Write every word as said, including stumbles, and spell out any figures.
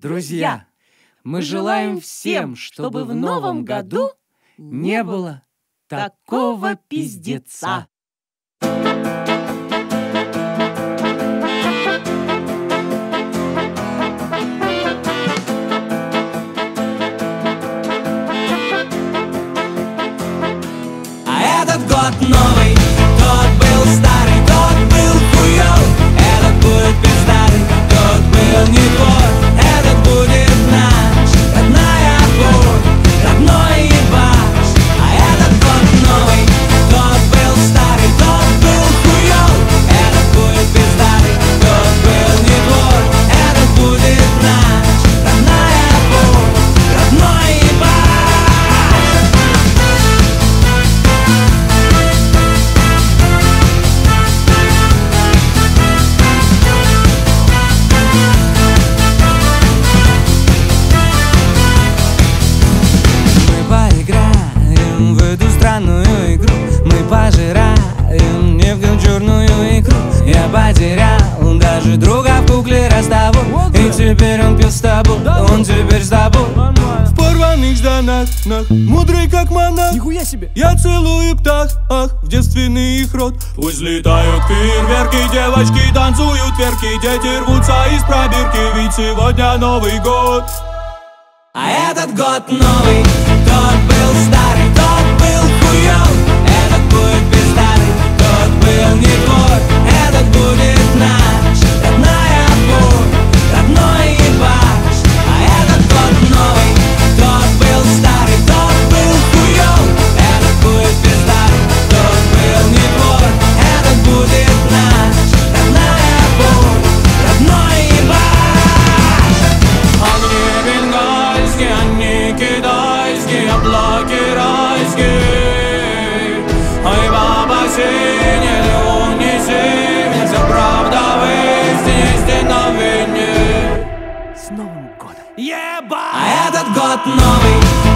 Друзья, мы желаем всем, чтобы в новом году не было такого пиздеца. А этот год новый, тот был старый, тот был хуёв. Этот будет пиздатый, тот был не твой. Этот будет наш, родная боль, родной ебаш. А этот год новый, тот был старый, тот был хуёв. Этот будет пиздатый, тот был не твой. Этот будет наш, родная боль, родной ебаш. В эту странную игру мы пожираем нефть черную икру. Я потерял даже друга в кукле Ростову. И теперь он пил с тобой, он теперь с тобой. В порванных штанах, мудрый как монах. Нихуя себе! Я целую птах, ах, в девственный их рот. Пусть летают фейерверки, девочки танцуют верки. Дети рвутся из пробирки, ведь сегодня Новый год. А этот год новый, тот был старый, тот был хуёв. Этот будет пиздатый, тот был не твой. Этот будет наш, родная боль, родной ебаш. А этот год новый, тот был старый, тот был хуёв. Этот будет пиздатый, тот был не твой. Этот будет наш, родная боль, родной ебаш. Огни бенгальские, они китайские, облаки райские. Ой, баба синяя, луни синяя, вся правда в истине, истина в вине. С Новым годом! Еба! А этот год новый,